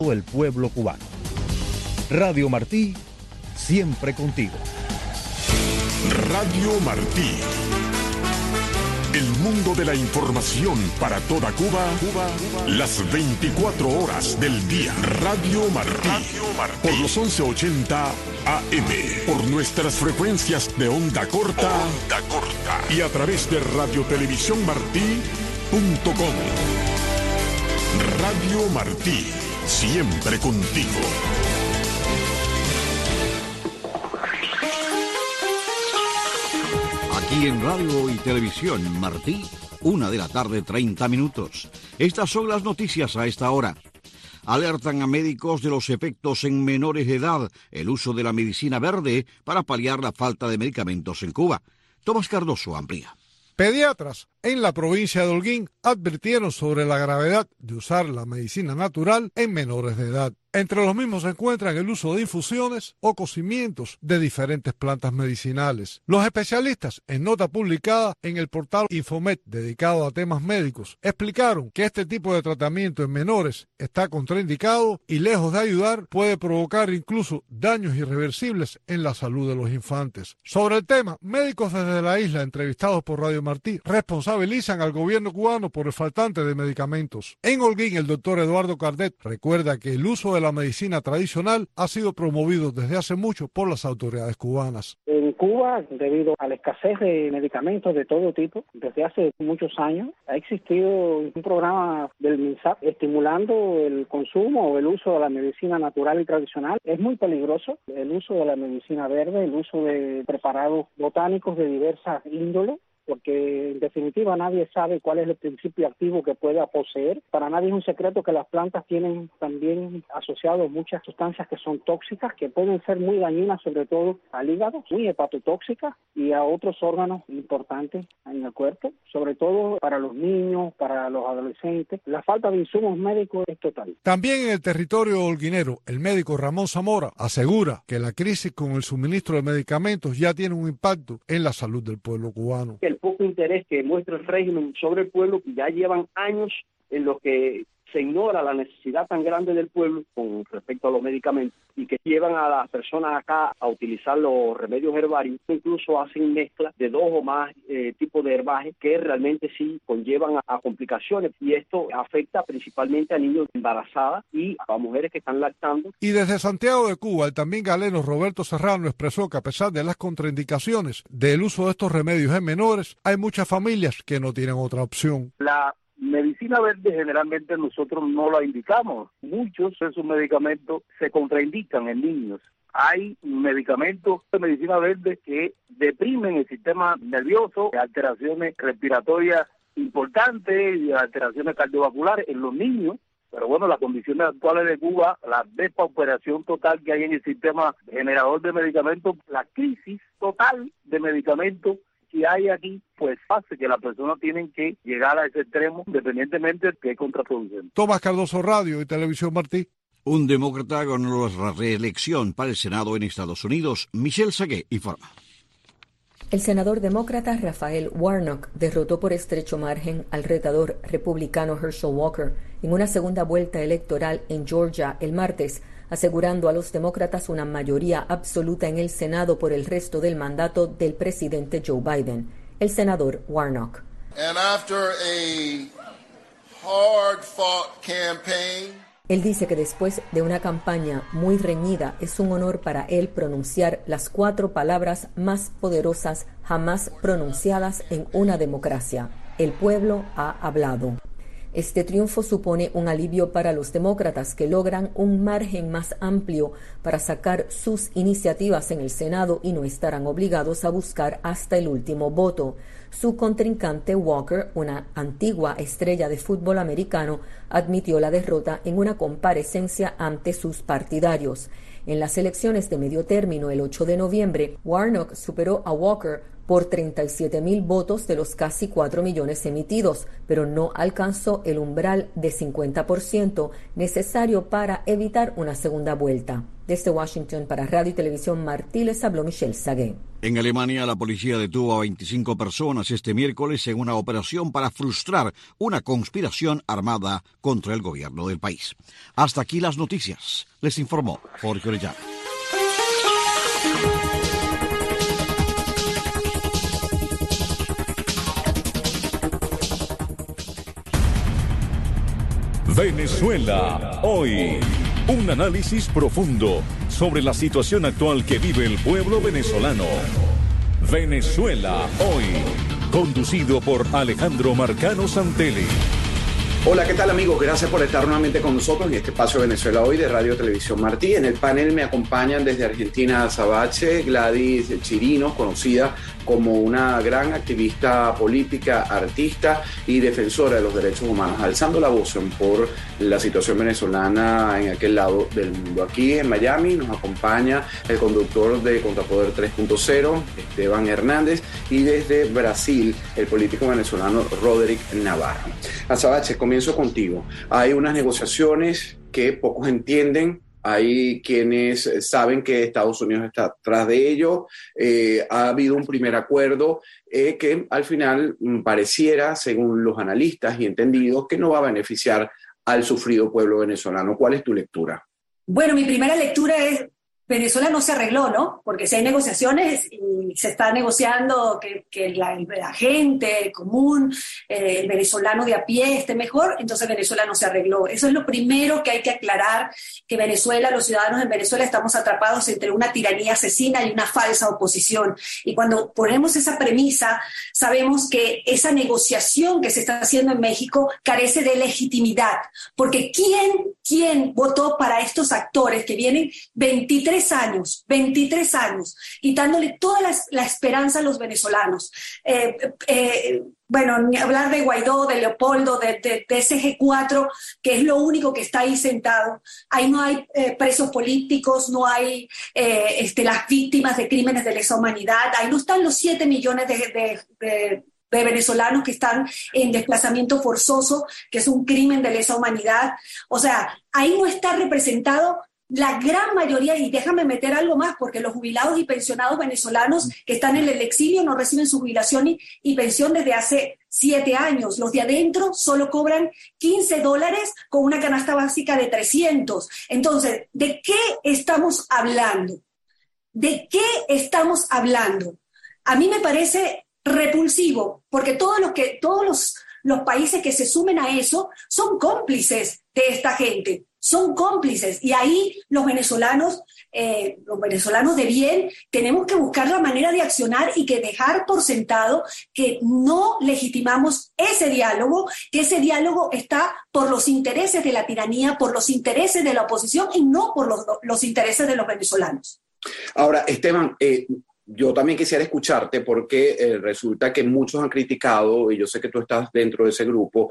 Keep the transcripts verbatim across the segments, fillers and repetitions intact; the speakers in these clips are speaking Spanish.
el pueblo cubano. Radio Martí, siempre contigo. Radio Martí. El mundo de la información para toda Cuba, Cuba, las veinticuatro horas del día. Radio Martí. Radio Martí. Por los once ochenta A M. Por nuestras frecuencias de onda corta. Onda corta. Y a través de radiotelevisión martí punto com. Radio Martí. Siempre contigo. Aquí en Radio y Televisión Martí, una de la tarde, treinta minutos. Estas son las noticias a esta hora. Alertan a médicos de los efectos en menores de edad, el uso de la medicina verde para paliar la falta de medicamentos en Cuba. Tomás Cardoso amplía. Pediatras en la provincia de Holguín advirtieron sobre la gravedad de usar la medicina natural en menores de edad. Entre los mismos se encuentran el uso de infusiones o cocimientos de diferentes plantas medicinales. Los especialistas, en nota publicada en el portal Infomed dedicado a temas médicos, explicaron que este tipo de tratamiento en menores está contraindicado y lejos de ayudar puede provocar incluso daños irreversibles en la salud de los infantes. Sobre el tema, médicos desde la isla entrevistados por Radio Martí responsabilizan al gobierno cubano por el faltante de medicamentos. En Holguín, el doctor Eduardo Cardet recuerda que el uso de la medicina tradicional ha sido promovido desde hace mucho por las autoridades cubanas. En Cuba, debido a la escasez de medicamentos de todo tipo, desde hace muchos años ha existido un programa del MINSAP estimulando el consumo o el uso de la medicina natural y tradicional. Es muy peligroso el uso de la medicina verde, el uso de preparados botánicos de diversas índoles, porque en definitiva nadie sabe cuál es el principio activo que pueda poseer. Para nadie es un secreto que las plantas tienen también asociados muchas sustancias que son tóxicas, que pueden ser muy dañinas, sobre todo al hígado, muy hepatotóxicas y a otros órganos importantes en el cuerpo, sobre todo para los niños, para los adolescentes. La falta de insumos médicos es total. También en el territorio holguinero, el médico Ramón Zamora asegura que la crisis con el suministro de medicamentos ya tiene un impacto en la salud del pueblo cubano. El poco interés que muestra el régimen sobre el pueblo, que ya llevan años en los que se ignora la necesidad tan grande del pueblo con respecto a los medicamentos y que llevan a las personas acá a utilizar los remedios herbarios, incluso hacen mezclas de dos o más eh, tipos de herbajes que realmente sí conllevan a, a complicaciones, y esto afecta principalmente a niños embarazadas y a mujeres que están lactando. Y desde Santiago de Cuba, el también galeno Roberto Serrano expresó que a pesar de las contraindicaciones del uso de estos remedios en menores, hay muchas familias que no tienen otra opción. La medicina verde generalmente nosotros no la indicamos. Muchos de esos medicamentos se contraindican en niños. Hay medicamentos de medicina verde que deprimen el sistema nervioso, alteraciones respiratorias importantes y alteraciones cardiovasculares en los niños. Pero bueno, las condiciones actuales de Cuba, la despauperación total que hay en el sistema generador de medicamentos, la crisis total de medicamentos que hay aquí, pues hace que las personas tienen que llegar a ese extremo, independientemente de que es contraproducente. Tomás Cardoso, Radio y Televisión Martí. Un demócrata ganó la reelección para el Senado en Estados Unidos. Michelle Sagué informa. El senador demócrata Raphael Warnock derrotó por estrecho margen al retador republicano Herschel Walker en una segunda vuelta electoral en Georgia el martes, asegurando a los demócratas una mayoría absoluta en el Senado por el resto del mandato del presidente Joe Biden. El senador Warnock. And after a hard-fought campaign, Él dice que después de una campaña muy reñida, es un honor para él pronunciar las cuatro palabras más poderosas jamás pronunciadas en una democracia. El pueblo ha hablado. Este triunfo supone un alivio para los demócratas, que logran un margen más amplio para sacar sus iniciativas en el Senado y no estarán obligados a buscar hasta el último voto. Su contrincante Walker, una antigua estrella de fútbol americano, admitió la derrota en una comparecencia ante sus partidarios. En las elecciones de medio término el ocho de noviembre, Warnock superó a Walker por treinta y siete mil votos de los casi cuatro millones emitidos, pero no alcanzó el umbral de cincuenta por ciento necesario para evitar una segunda vuelta. Desde Washington para Radio y Televisión Martí les habló Michelle Sagué. En Alemania, la policía detuvo a veinticinco personas este miércoles en una operación para frustrar una conspiración armada contra el gobierno del país. Hasta aquí las noticias. Les informó Jorge Orellana. Venezuela hoy. Un análisis profundo sobre la situación actual que vive el pueblo venezolano. Venezuela hoy. Conducido por Alejandro Marcano Santelli. Hola, ¿qué tal amigos? Gracias por estar nuevamente con nosotros en este espacio Venezuela Hoy de Radio Televisión Martí. En el panel me acompañan desde Argentina Azabache, Gladys Chirinos, conocida como una gran activista política, artista y defensora de los derechos humanos, alzando la voz por la situación venezolana en aquel lado del mundo. Aquí en Miami nos acompaña el conductor de Contrapoder tres punto cero, Esteban Hernández, y desde Brasil, el político venezolano Roderick Navarro. Azabache, comienzo contigo. Hay unas negociaciones que pocos entienden. Hay quienes saben que Estados Unidos está atrás de ello. Eh, ha habido un primer acuerdo eh, que al final mm, pareciera, según los analistas y entendidos, que no va a beneficiar al sufrido pueblo venezolano. ¿Cuál es tu lectura? Bueno, mi primera lectura es Venezuela no se arregló, ¿no? Porque si hay negociaciones y se está negociando que, que la, la gente común, eh, el venezolano de a pie esté mejor, entonces Venezuela no se arregló. Eso es lo primero que hay que aclarar, que Venezuela, los ciudadanos en Venezuela estamos atrapados entre una tiranía asesina y una falsa oposición. Y cuando ponemos esa premisa, sabemos que esa negociación que se está haciendo en México carece de legitimidad. Porque ¿quién, quién votó para estos actores que vienen veintitrés años, veintitrés años, quitándole toda la, la esperanza a los venezolanos? Eh, eh, bueno, ni hablar de Guaidó, de Leopoldo, de, de, de ese G cuatro, que es lo único que está ahí sentado. Ahí no hay eh, presos políticos, no hay eh, este, las víctimas de crímenes de lesa humanidad, ahí no están los siete millones de, de, de de venezolanos que están en desplazamiento forzoso, que es un crimen de lesa humanidad. O sea, ahí no está representado la gran mayoría, y déjame meter algo más, porque los jubilados y pensionados venezolanos que están en el exilio no reciben su jubilación y, y pensión desde hace siete años. Los de adentro solo cobran quince dólares con una canasta básica de trescientos. Entonces, ¿de qué estamos hablando? ¿De qué estamos hablando? A mí me parece repulsivo, porque todos los que todos los, los países que se sumen a eso son cómplices de esta gente, son cómplices, y ahí los venezolanos, eh, los venezolanos de bien, tenemos que buscar la manera de accionar y que dejar por sentado que no legitimamos ese diálogo, que ese diálogo está por los intereses de la tiranía, por los intereses de la oposición y no por los, los intereses de los venezolanos. Ahora, Esteban, eh, yo también quisiera escucharte porque eh, resulta que muchos han criticado, y yo sé que tú estás dentro de ese grupo,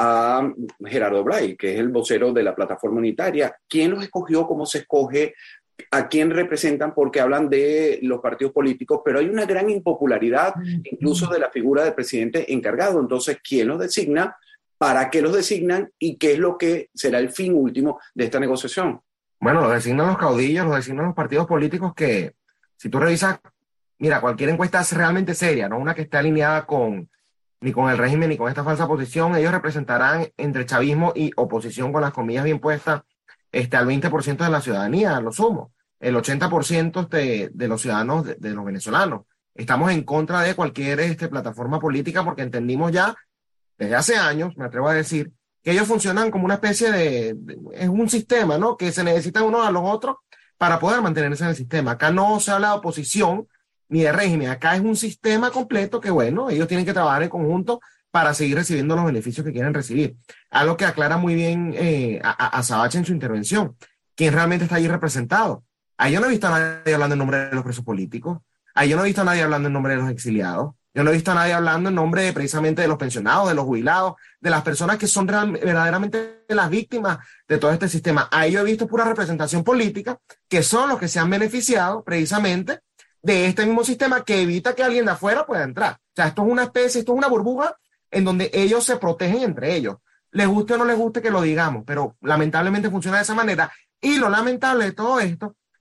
a Gerardo Bray, que es el vocero de la Plataforma Unitaria. ¿Quién los escogió? ¿Cómo se escoge? ¿A quién representan? Porque hablan de los partidos políticos, pero hay una gran impopularidad incluso de la figura del presidente encargado. Entonces, ¿quién los designa? ¿Para qué los designan? ¿Y qué es lo que será el fin último de esta negociación? Bueno, los designan los caudillos, los designan los partidos políticos que, si tú revisas, mira, cualquier encuesta es realmente seria, no una que esté alineada con ni con el régimen ni con esta falsa posición. Ellos representarán entre chavismo y oposición, con las comillas bien puestas, este, al veinte por ciento de la ciudadanía, a lo sumo. El ochenta por ciento de, de los ciudadanos, de, de los venezolanos. Estamos en contra de cualquier este, plataforma política porque entendimos ya desde hace años, me atrevo a decir, que ellos funcionan como una especie de, de es un sistema, ¿no? Que se necesitan unos a los otros para poder mantenerse en el sistema. Acá no se habla de oposición ni de régimen, acá es un sistema completo que, bueno, ellos tienen que trabajar en conjunto para seguir recibiendo los beneficios que quieren recibir. Algo que aclara muy bien eh, a, a Azabache en su intervención. ¿Quién realmente está allí representado? Ahí yo no he visto a nadie hablando en nombre de los presos políticos. Ahí yo no he visto a nadie hablando en nombre de los exiliados. Yo no he visto a nadie hablando en nombre de, precisamente de los pensionados, de los jubilados, de las personas que son real, verdaderamente las víctimas de todo este sistema. Ahí yo he visto pura representación política, que son los que se han beneficiado precisamente de este mismo sistema que evita que alguien de afuera pueda entrar. O sea, esto es una especie, esto es una burbuja en donde ellos se protegen entre ellos. Les guste o no les guste que lo digamos, pero lamentablemente funciona de esa manera. Y lo lamentable de todo esto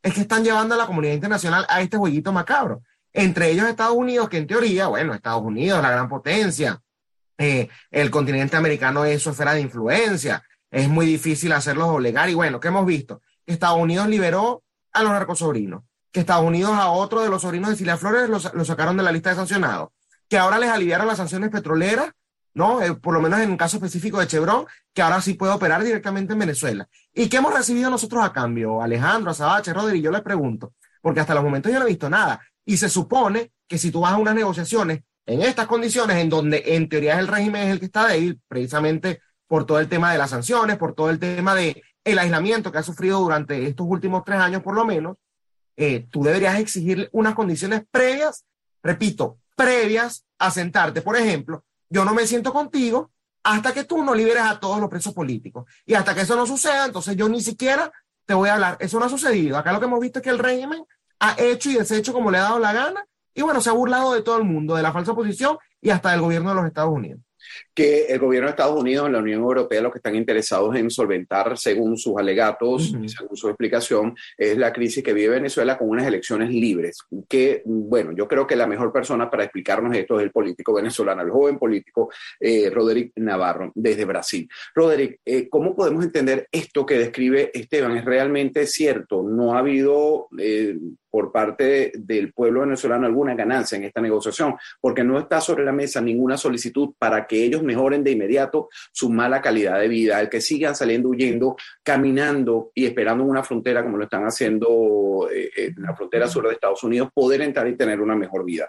es que están llevando a la comunidad internacional a este jueguito macabro. Entre ellos Estados Unidos, que en teoría, bueno, Estados Unidos, la gran potencia, eh, el continente americano es su esfera de influencia, es muy difícil hacerlos doblegar. Y bueno, ¿qué hemos visto? Que Estados Unidos liberó a los narcosobrinos, que Estados Unidos a otro de los sobrinos de Cilia Flores los, los sacaron de la lista de sancionados, que ahora les aliviaron las sanciones petroleras, ¿no? Eh, por lo menos en un caso específico de Chevron, que ahora sí puede operar directamente en Venezuela. ¿Y qué hemos recibido nosotros a cambio? Alejandro, Azabache, Rodri, yo les pregunto, porque hasta los momentos yo no he visto nada. Y se supone que si tú vas a unas negociaciones en estas condiciones, en donde en teoría el régimen es el que está débil, precisamente por todo el tema de las sanciones, por todo el tema de el aislamiento que ha sufrido durante estos últimos tres años por lo menos, eh, tú deberías exigir unas condiciones previas, repito, previas a sentarte. Por ejemplo, yo no me siento contigo hasta que tú no liberes a todos los presos políticos. Y hasta que eso no suceda, entonces yo ni siquiera te voy a hablar. Eso no ha sucedido. Acá lo que hemos visto es que el régimen ha hecho y deshecho como le ha dado la gana, y bueno, se ha burlado de todo el mundo, de la falsa oposición y hasta del gobierno de los Estados Unidos. Que el gobierno de Estados Unidos y la Unión Europea lo que están interesados en solventar, según sus alegatos, uh-huh. y según su explicación, es la crisis que vive Venezuela con unas elecciones libres. Que, bueno, yo creo que la mejor persona para explicarnos esto es el político venezolano, el joven político eh, Roderick Navarro, desde Brasil. Roderick, eh, ¿cómo podemos entender esto que describe Esteban? ¿Es realmente cierto? ¿No ha habido eh, por parte del pueblo venezolano alguna ganancia en esta negociación? Porque no está sobre la mesa ninguna solicitud para que ellos mejoren de inmediato su mala calidad de vida, el que sigan saliendo huyendo, caminando y esperando en una frontera como lo están haciendo eh, en la frontera sur de Estados Unidos, poder entrar y tener una mejor vida.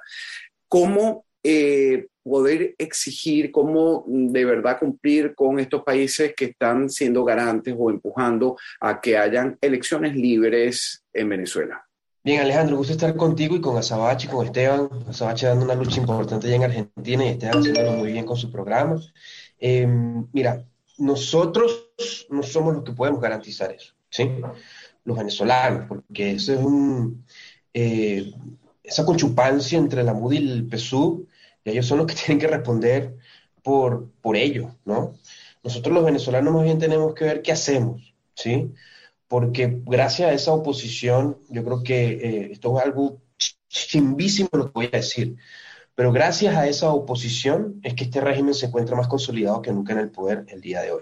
¿Cómo eh, poder exigir, cómo de verdad cumplir con estos países que están siendo garantes o empujando a que hayan elecciones libres en Venezuela? Bien, Alejandro, gusto estar contigo y con Azabache y con Esteban. Azabache dando una lucha importante allá en Argentina y Esteban haciéndolo muy bien con su programa. Eh, mira, nosotros no somos los que podemos garantizar eso, ¿sí? Los venezolanos, porque eso es un, eh, esa conchupancia entre la M U D y el P S U V, y ellos son los que tienen que responder por, por ello, ¿no? Nosotros los venezolanos más bien tenemos que ver qué hacemos, ¿sí? Porque gracias a esa oposición, yo creo que eh, esto es algo chimbísimo lo que voy a decir, pero gracias a esa oposición es que este régimen se encuentra más consolidado que nunca en el poder el día de hoy.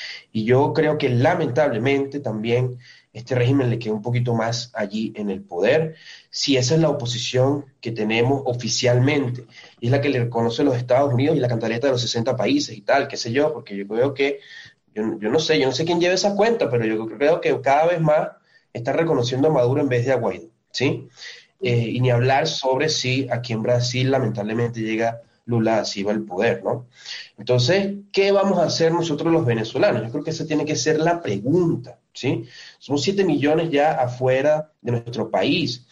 Y yo creo que lamentablemente también este régimen le queda un poquito más allí en el poder, si esa es la oposición que tenemos oficialmente, y es la que le reconoce los Estados Unidos y la cantaleta de los sesenta países y tal, qué sé yo, porque yo creo que Yo, yo no sé, yo no sé quién lleva esa cuenta, pero yo creo que cada vez más está reconociendo a Maduro en vez de a Guaidó, ¿sí? Eh, y ni hablar sobre si aquí en Brasil lamentablemente llega Lula da Silva al poder, ¿no? Entonces, ¿qué vamos a hacer nosotros los venezolanos? Yo creo que esa tiene que ser la pregunta, ¿sí? Somos siete millones ya afuera de nuestro país.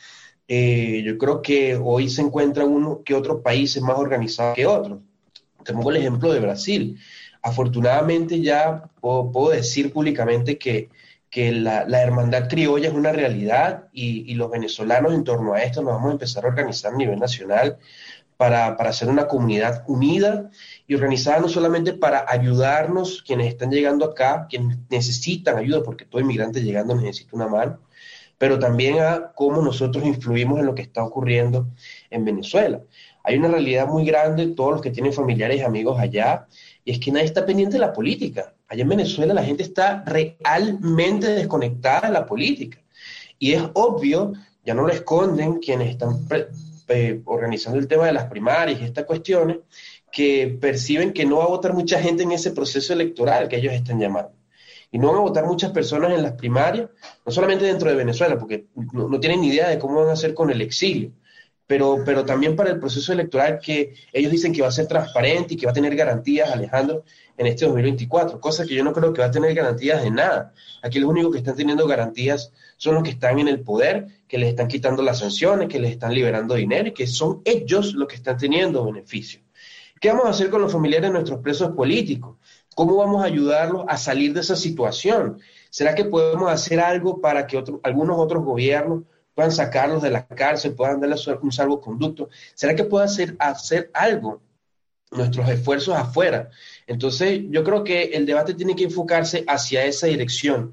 Eh, yo creo que hoy se encuentra uno que otros países más organizados que otros. Te pongo el ejemplo de Brasil. Afortunadamente ya puedo, puedo decir públicamente que, que la, la hermandad criolla es una realidad y, y los venezolanos en torno a esto nos vamos a empezar a organizar a nivel nacional para, para hacer una comunidad unida y organizada no solamente para ayudarnos quienes están llegando acá, quienes necesitan ayuda, porque todo inmigrante llegando necesita una mano, pero también a cómo nosotros influimos en lo que está ocurriendo en Venezuela. Hay una realidad muy grande, todos los que tienen familiares y amigos allá, y es que nadie está pendiente de la política. Allá en Venezuela la gente está realmente desconectada de la política. Y es obvio, ya no lo esconden quienes están pre, eh, organizando el tema de las primarias y estas cuestiones, que perciben que no va a votar mucha gente en ese proceso electoral que ellos están llamando. Y no van a votar muchas personas en las primarias, no solamente dentro de Venezuela, porque no, no tienen ni idea de cómo van a hacer con el exilio. Pero, pero también para el proceso electoral que ellos dicen que va a ser transparente y que va a tener garantías, Alejandro, en este dos mil veinticuatro, cosa que yo no creo que va a tener garantías de nada. Aquí los únicos que están teniendo garantías son los que están en el poder, que les están quitando las sanciones, que les están liberando dinero y que son ellos los que están teniendo beneficios. ¿Qué vamos a hacer con los familiares de nuestros presos políticos? ¿Cómo vamos a ayudarlos a salir de esa situación? ¿Será que podemos hacer algo para que otro, algunos otros gobiernos puedan sacarlos de la cárcel, puedan darles un salvoconducto? ¿Será que puede hacer, hacer algo nuestros esfuerzos afuera? Entonces, yo creo que el debate tiene que enfocarse hacia esa dirección.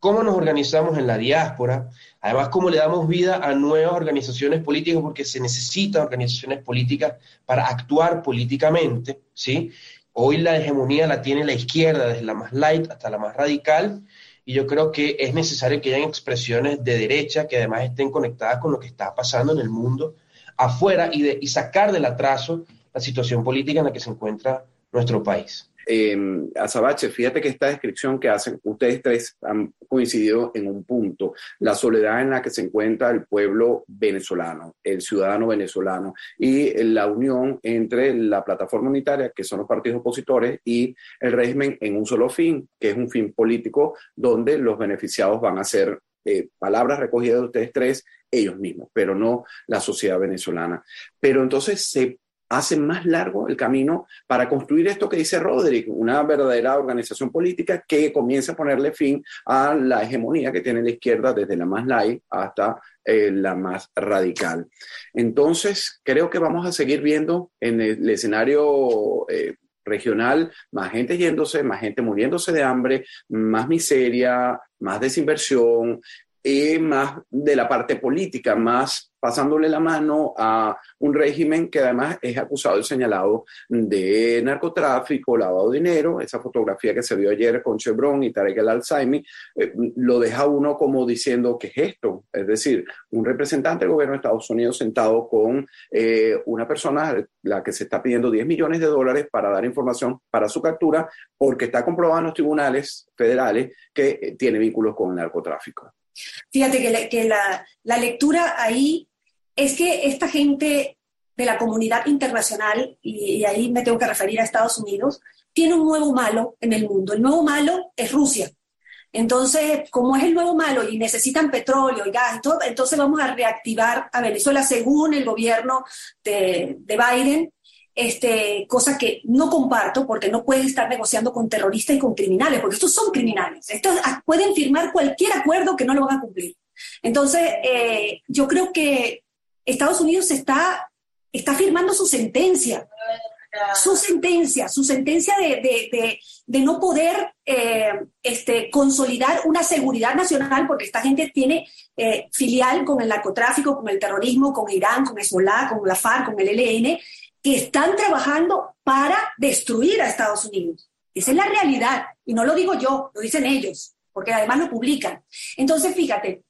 cómo nos organizamos en la diáspora, además cómo le damos vida a nuevas organizaciones políticas, porque se necesitan organizaciones políticas para actuar políticamente, ¿sí? Hoy la hegemonía la tiene la izquierda, desde la más light hasta la más radical, y yo creo que es necesario que hayan expresiones de derecha que además estén conectadas con lo que está pasando en el mundo afuera y, de, y sacar del atraso la situación política en la que se encuentra nuestro país. Eh, Azabache, fíjate que esta descripción que hacen ustedes tres han coincidido en un punto: la soledad en la que se encuentra el pueblo venezolano, el ciudadano venezolano, y la unión entre la plataforma unitaria, que son los partidos opositores, y el régimen en un solo fin, que es un fin político donde los beneficiados van a ser, eh, palabras recogidas de ustedes tres, ellos mismos, pero no la sociedad venezolana. Pero entonces se hace más largo el camino para construir esto que dice Roderick, una verdadera organización política que comience a ponerle fin a la hegemonía que tiene la izquierda, desde la más light hasta eh, la más radical. Entonces, creo que vamos a seguir viendo en el escenario eh, regional más gente yéndose, más gente muriéndose de hambre, más miseria, más desinversión, y más de la parte política, más pasándole la mano a un régimen que además es acusado y señalado de narcotráfico, lavado de dinero. Esa fotografía que se vio ayer con Chevron y Tarek El Al-Saimi eh, lo deja uno como diciendo, ¿qué es esto? Es decir, un representante del gobierno de Estados Unidos sentado con eh, una persona, la que se está pidiendo diez millones de dólares para dar información para su captura, porque está comprobado en los tribunales federales que eh, tiene vínculos con el narcotráfico. Fíjate que, la, que la, la lectura ahí es que esta gente de la comunidad internacional, y, y ahí me tengo que referir a Estados Unidos, tiene un nuevo malo en el mundo. El nuevo malo es Rusia. Entonces, como es el nuevo malo y necesitan petróleo y gas y todo, entonces vamos a reactivar a Venezuela según el gobierno de, de Biden, este, cosa que no comparto, porque no pueden estar negociando con terroristas y con criminales, porque estos son criminales. Estos pueden firmar cualquier acuerdo que no lo van a cumplir. Entonces, eh, yo creo que Estados Unidos está, está firmando su sentencia, su sentencia, su sentencia de, de, de, de no poder eh, este, consolidar una seguridad nacional, porque esta gente tiene eh, filial con el narcotráfico, con el terrorismo, con Irán, con Hezbollah, con la FARC, con el E L N, que están trabajando para destruir a Estados Unidos. Esa es la realidad, y no lo digo yo, lo dicen ellos, porque además lo publican. Entonces, fíjate,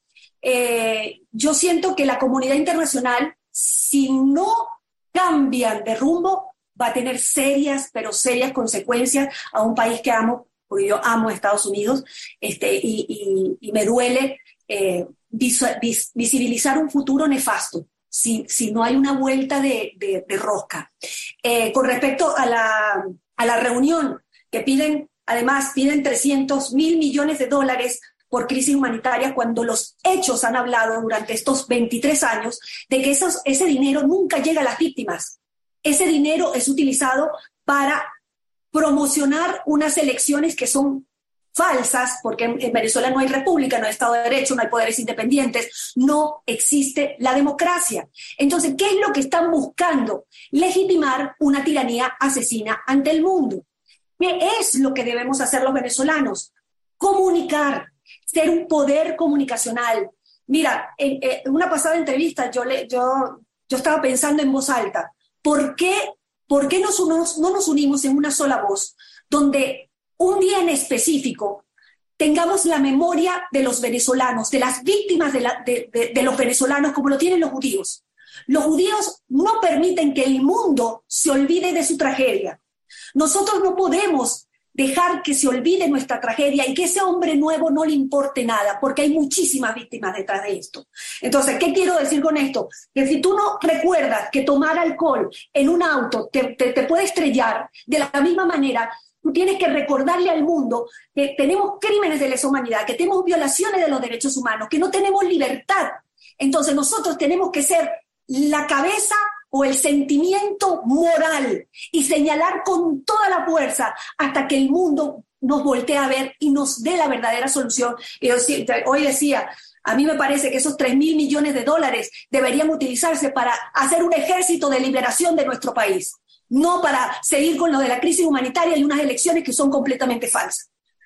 eh, yo siento que la comunidad internacional, si no cambian de rumbo, va a tener serias, pero serias consecuencias a un país que amo, porque yo amo a Estados Unidos, este, y, y, y me duele eh, vis, vis, visibilizar un futuro nefasto. Si, si no hay una vuelta de, de, de rosca. Eh, con respecto a la, a la reunión, que piden, además piden trescientos mil millones de dólares por crisis humanitaria, cuando los hechos han hablado durante estos veintitrés años de que esos, ese dinero nunca llega a las víctimas. Ese dinero es utilizado para promocionar unas elecciones que son falsas, porque en Venezuela no hay república, no hay Estado de Derecho, no hay poderes independientes, no existe la democracia. Entonces, ¿qué es lo que están buscando? Legitimar una tiranía asesina ante el mundo. ¿Qué es lo que debemos hacer los venezolanos? Comunicar, ser un poder comunicacional. Mira, en, en una pasada entrevista yo, le, yo, yo estaba pensando en voz alta, ¿por qué, por qué nos, unos, no nos unimos en una sola voz, donde un día en específico tengamos la memoria de los venezolanos, de las víctimas de, la, de, de, de los venezolanos, como lo tienen los judíos? Los judíos no permiten que el mundo se olvide de su tragedia. Nosotros no podemos dejar que se olvide nuestra tragedia y que ese hombre nuevo no le importe nada, porque hay muchísimas víctimas detrás de esto. Entonces, ¿qué quiero decir con esto? Que si tú no recuerdas que tomar alcohol en un auto te, te, te puede estrellar, de la misma manera tú tienes que recordarle al mundo que tenemos crímenes de lesa humanidad, que tenemos violaciones de los derechos humanos, que no tenemos libertad. Entonces nosotros tenemos que ser la cabeza o el sentimiento moral y señalar con toda la fuerza hasta que el mundo nos voltee a ver y nos dé la verdadera solución. Y yo, hoy decía, a mí me parece que esos tres mil millones de dólares deberían utilizarse para hacer un ejército de liberación de nuestro país, no para seguir con lo de la crisis humanitaria y unas elecciones que son completamente falsas.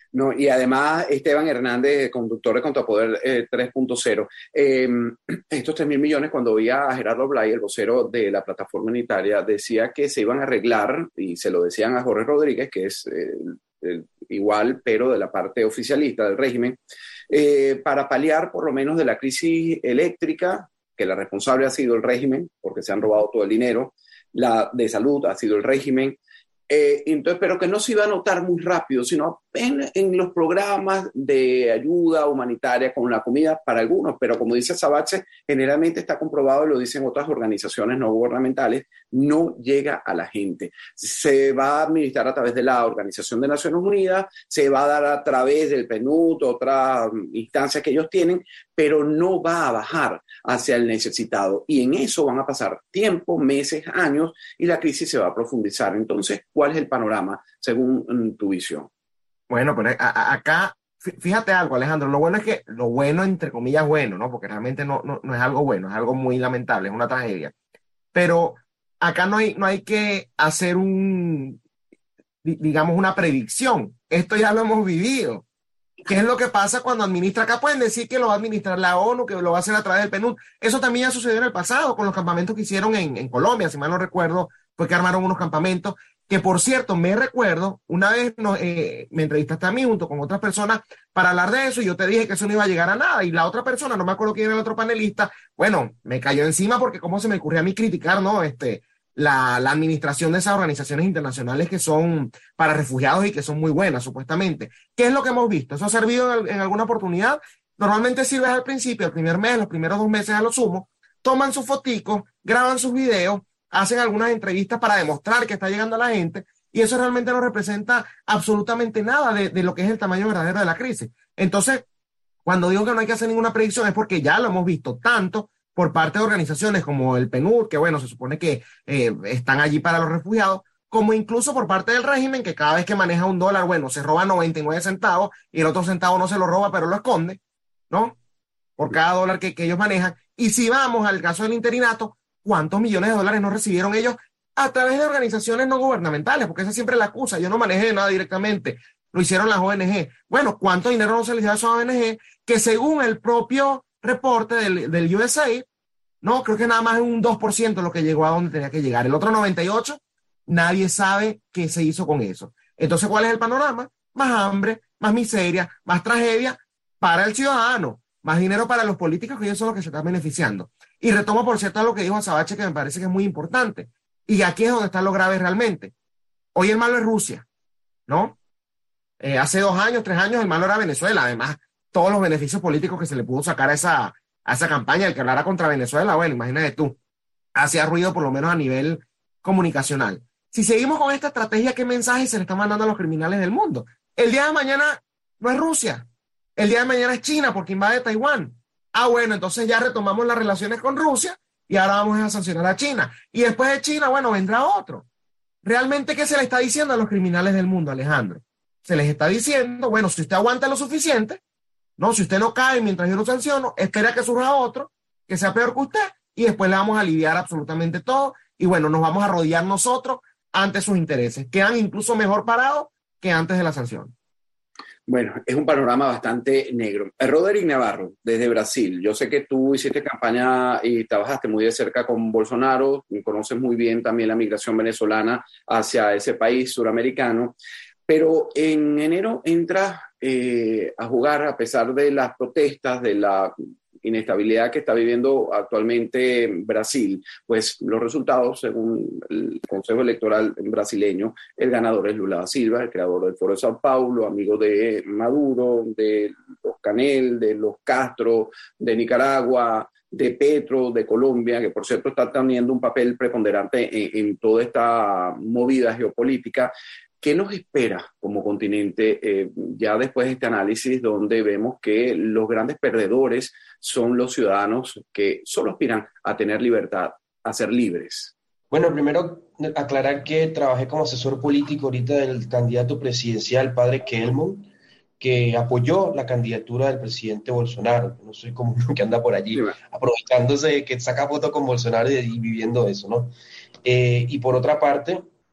No, y además Esteban Hernández, conductor de Contrapoder eh, tres punto cero, eh, estos tres mil millones, cuando oía a Gerardo Blay, el vocero de la plataforma unitaria, decía que se iban a arreglar, y se lo decían a Jorge Rodríguez, que es eh, eh, igual, pero de la parte oficialista del régimen, eh, para paliar por lo menos de la crisis eléctrica, que la responsable ha sido el régimen, porque se han robado todo el dinero, la de salud ha sido el régimen. Eh, entonces, pero que no se iba a notar muy rápido, sino en, en los programas de ayuda humanitaria con la comida para algunos, pero como dice Sabache, generalmente está comprobado, y lo dicen otras organizaciones no gubernamentales, no llega a la gente. Se va a administrar a través de la Organización de Naciones Unidas, se va a dar a través del P N U D, otra instancia que ellos tienen, pero no va a bajar hacia el necesitado. Y en eso van a pasar tiempo, meses, años, y la crisis se va a profundizar. Entonces, ¿cuál es el panorama según mm, tu visión? Bueno, pero a, a, acá, fíjate algo, Alejandro, lo bueno es que, lo bueno, entre comillas, bueno, ¿no? Porque realmente no, no, no es algo bueno, es algo muy lamentable, es una tragedia. Pero acá no hay, no hay que hacer un, digamos, una predicción. Esto ya lo hemos vivido. ¿Qué es lo que pasa cuando administra? Acá pueden decir que lo va a administrar la ONU, que lo va a hacer a través del P N U D. Eso también ya sucedió en el pasado con los campamentos que hicieron en, en Colombia, si mal no recuerdo, fue que armaron unos campamentos, que por cierto, me recuerdo, una vez no, eh, me entrevistaste a mí junto con otras personas para hablar de eso, y yo te dije que eso no iba a llegar a nada, y la otra persona, no me acuerdo quién era el otro panelista, bueno, me cayó encima porque cómo se me ocurrió a mí criticar, ¿no? Este, la, la administración de esas organizaciones internacionales que son para refugiados y que son muy buenas, supuestamente. ¿Qué es lo que hemos visto? ¿Eso ha servido en, en alguna oportunidad? Normalmente sirve al principio, el primer mes, los primeros dos meses a lo sumo, toman sus foticos, graban sus videos, hacen algunas entrevistas para demostrar que está llegando a la gente, y eso realmente no representa absolutamente nada de, de lo que es el tamaño verdadero de la crisis. Entonces, cuando digo que no hay que hacer ninguna predicción es porque ya lo hemos visto tanto por parte de organizaciones como el P N U D, que bueno, se supone que eh, están allí para los refugiados, como incluso por parte del régimen, que cada vez que maneja un dólar, bueno, se roba noventa y nueve centavos y el otro centavo no se lo roba, pero lo esconde, ¿no? Por cada dólar que, que ellos manejan. Y si vamos al caso del interinato, ¿cuántos millones de dólares no recibieron ellos a través de organizaciones no gubernamentales? Porque esa siempre es la excusa. Yo no manejé nada directamente, lo hicieron las O N G. Bueno, ¿cuánto dinero no se les dio a esas O N G? Que según el propio reporte del, del U S A I D, no, creo que nada más un dos por ciento lo que llegó a donde tenía que llegar. El otro noventa y ocho por ciento, nadie sabe qué se hizo con eso. Entonces, ¿cuál es el panorama? Más hambre, más miseria, más tragedia para el ciudadano, más dinero para los políticos, que ellos son los que se están beneficiando. Y retomo, por cierto, lo que dijo Sabache, que me parece que es muy importante. Y aquí es donde está lo grave realmente. Hoy el malo es Rusia, ¿no? Eh, hace dos años, tres años, el malo era Venezuela. Además, todos los beneficios políticos que se le pudo sacar a esa, a esa campaña, el que hablara contra Venezuela, bueno, imagínate tú, hacía ruido por lo menos a nivel comunicacional. Si seguimos con esta estrategia, ¿qué mensaje se le está mandando a los criminales del mundo? El día de mañana no es Rusia. El día de mañana es China porque invade Taiwán. Ah, bueno, entonces ya retomamos las relaciones con Rusia y ahora vamos a sancionar a China. Y después de China, bueno, vendrá otro. ¿Realmente qué se le está diciendo a los criminales del mundo, Alejandro? Se les está diciendo, bueno, si usted aguanta lo suficiente, no, si usted no cae mientras yo lo sanciono, espera que surja otro, que sea peor que usted, y después le vamos a aliviar absolutamente todo, y bueno, nos vamos a rodear nosotros ante sus intereses. Quedan incluso mejor parados que antes de la sanción. Bueno, es un panorama bastante negro. Roderick Navarro, desde Brasil. Yo sé que tú hiciste campaña y trabajaste muy de cerca con Bolsonaro, y conoces muy bien también la migración venezolana hacia ese país suramericano, pero en enero entra eh, a jugar, a pesar de las protestas, de la inestabilidad que está viviendo actualmente Brasil, pues los resultados, según el Consejo Electoral brasileño, el ganador es Lula da Silva, el creador del Foro de Sao Paulo, amigo de Maduro, de los Canel, de los Castro, de Nicaragua, de Petro, de Colombia, que por cierto está teniendo un papel preponderante en, en toda esta movida geopolítica. ¿Qué nos espera como continente eh, ya después de este análisis donde vemos que los grandes perdedores son los ciudadanos que solo aspiran a tener libertad, a ser libres? Bueno, primero aclarar que trabajé como asesor político ahorita del candidato presidencial, padre Kelmon, que apoyó la candidatura del presidente Bolsonaro. No soy como uno que anda por allí sí, aprovechándose de que saca foto con Bolsonaro y, y viviendo eso, ¿no? Eh, y por otra parte,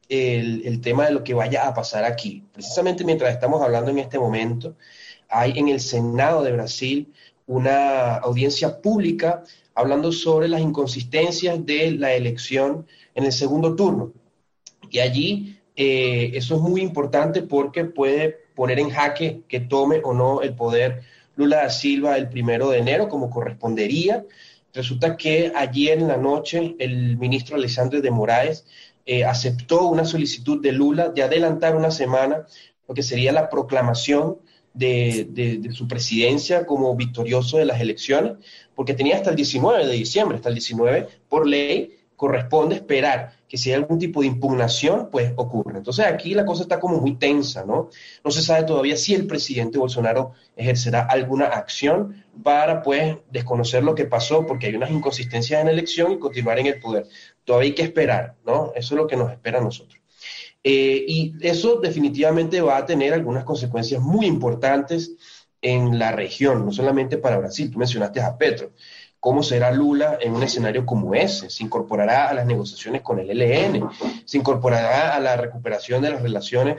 el, el tema de lo que vaya a pasar aquí. Precisamente mientras estamos hablando en este momento, hay en el Senado de Brasil una audiencia pública hablando sobre las inconsistencias de la elección en el segundo turno. Y allí eh, eso es muy importante porque puede poner en jaque que tome o no el poder Lula da Silva el primero de enero, como correspondería. Resulta que ayer en la noche el ministro Alexandre de Moraes eh, aceptó una solicitud de Lula de adelantar una semana lo que sería la proclamación de, de, de su presidencia como victorioso de las elecciones, porque tenía hasta el diecinueve de diciembre, hasta el diecinueve, por ley, corresponde esperar que si hay algún tipo de impugnación, pues ocurra. Entonces aquí la cosa está como muy tensa, ¿no? No se sabe todavía si el presidente Bolsonaro ejercerá alguna acción para, pues, desconocer lo que pasó, porque hay unas inconsistencias en la elección y continuar en el poder. Todavía hay que esperar, ¿no? Eso es lo que nos espera a nosotros. Eh, y eso definitivamente va a tener algunas consecuencias muy importantes en la región, no solamente para Brasil. Tú mencionaste a Petro. ¿Cómo será Lula en un escenario como ese? ¿Se incorporará a las negociaciones con el E L N? ¿Se incorporará a la recuperación de las relaciones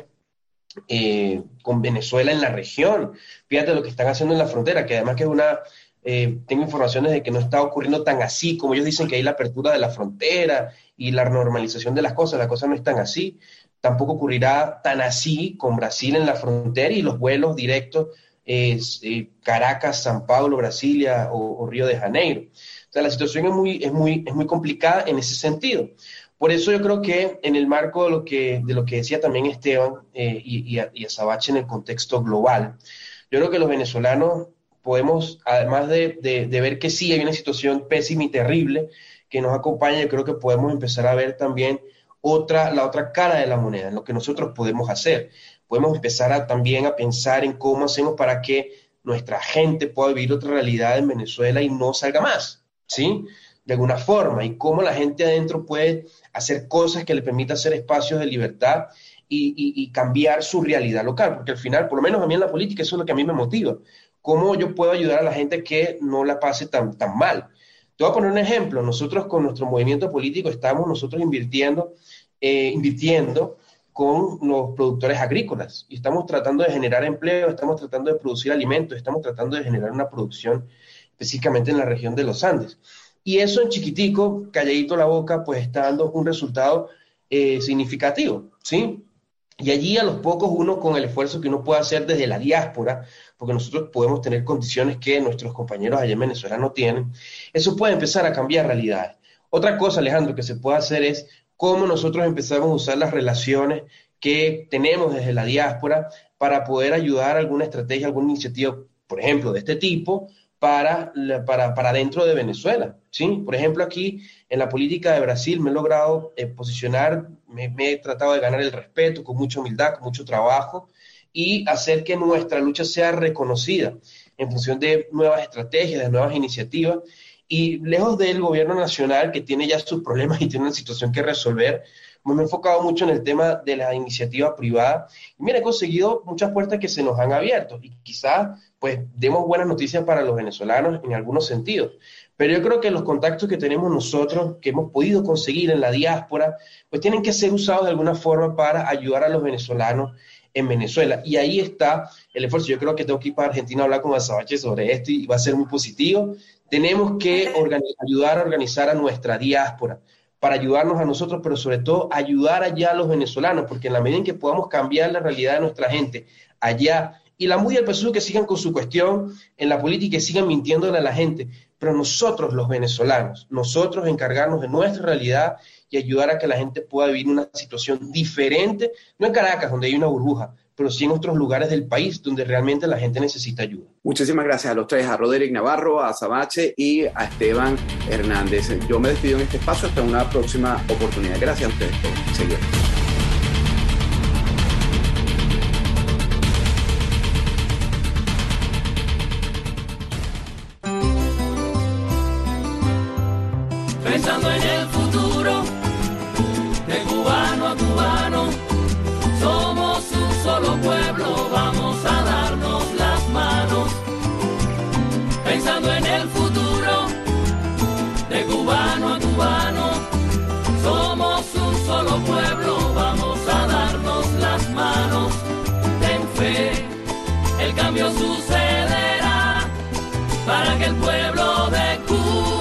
eh, con Venezuela en la región? Fíjate lo que están haciendo en la frontera, que además que es una... Eh, tengo informaciones de que no está ocurriendo tan así, como ellos dicen que hay la apertura de la frontera y la normalización de las cosas. Las cosas no están así. Tampoco ocurrirá tan así con Brasil en la frontera y los vuelos directos Eh, eh, Caracas, San Paulo, Brasilia o, o Río de Janeiro. O sea, la situación es muy, es muy, es muy complicada en ese sentido. Por eso yo creo que en el marco de lo que, de lo que decía también Esteban eh, y, y, a, y a Sabache en el contexto global, yo creo que los venezolanos podemos, además de, de, de ver que sí hay una situación pésima y terrible que nos acompaña, yo creo que podemos empezar a ver también otra, la otra cara de la moneda, en lo que nosotros podemos hacer. Podemos empezar a, también a pensar en cómo hacemos para que nuestra gente pueda vivir otra realidad en Venezuela y no salga más, ¿sí? De alguna forma, y cómo la gente adentro puede hacer cosas que le permitan hacer espacios de libertad y, y, y cambiar su realidad local, porque al final, por lo menos a mí en la política, eso es lo que a mí me motiva. ¿Cómo yo puedo ayudar a la gente que no la pase tan, tan mal? Te voy a poner un ejemplo. Nosotros con nuestro movimiento político estamos nosotros invirtiendo, eh, invirtiendo con los productores agrícolas y estamos tratando de generar empleo, estamos tratando de producir alimentos, estamos tratando de generar una producción específicamente en la región de los Andes. Y eso en chiquitico, calladito la boca, pues está dando un resultado eh, significativo, ¿sí? Y allí a los pocos uno con el esfuerzo que uno puede hacer desde la diáspora, porque nosotros podemos tener condiciones que nuestros compañeros allá en Venezuela no tienen, eso puede empezar a cambiar realidades. Otra cosa, Alejandro, que se puede hacer es cómo nosotros empezamos a usar las relaciones que tenemos desde la diáspora para poder ayudar a alguna estrategia, alguna iniciativa, por ejemplo, de este tipo, para, para, para dentro de Venezuela, ¿sí? Por ejemplo, aquí en la política de Brasil me he logrado eh, posicionar, me, me he tratado de ganar el respeto con mucha humildad, con mucho trabajo y hacer que nuestra lucha sea reconocida en función de nuevas estrategias, de nuevas iniciativas. Y lejos del gobierno nacional, que tiene ya sus problemas y tiene una situación que resolver, me he enfocado mucho en el tema de la iniciativa privada. Y mira, he conseguido muchas puertas que se nos han abierto y quizás pues demos buenas noticias para los venezolanos en algunos sentidos. Pero yo creo que los contactos que tenemos nosotros, que hemos podido conseguir en la diáspora, pues tienen que ser usados de alguna forma para ayudar a los venezolanos en Venezuela. Y ahí está el esfuerzo. Yo creo que tengo que ir para Argentina a hablar con Azabache sobre esto y va a ser muy positivo. Tenemos que ayudar a organizar a nuestra diáspora para ayudarnos a nosotros, pero sobre todo ayudar allá a los venezolanos, porque en la medida en que podamos cambiar la realidad de nuestra gente allá, y la M U D y el P S U V que sigan con su cuestión en la política y sigan mintiéndole a la gente, pero nosotros los venezolanos, nosotros encargarnos de nuestra realidad y ayudar a que la gente pueda vivir una situación diferente, no en Caracas, donde hay una burbuja, pero sí en otros lugares del país donde realmente la gente necesita ayuda. Muchísimas gracias a los tres, a Roderick Navarro, a Azabache y a Esteban Hernández. Yo me despido en este espacio hasta una próxima oportunidad. Gracias a ustedes por seguir. Pensando en el futuro, de cubano a cubano, somos un solo pueblo, vamos a darnos las manos. Pensando en el futuro, de cubano a cubano, somos un solo pueblo, vamos pueblo de Cuba.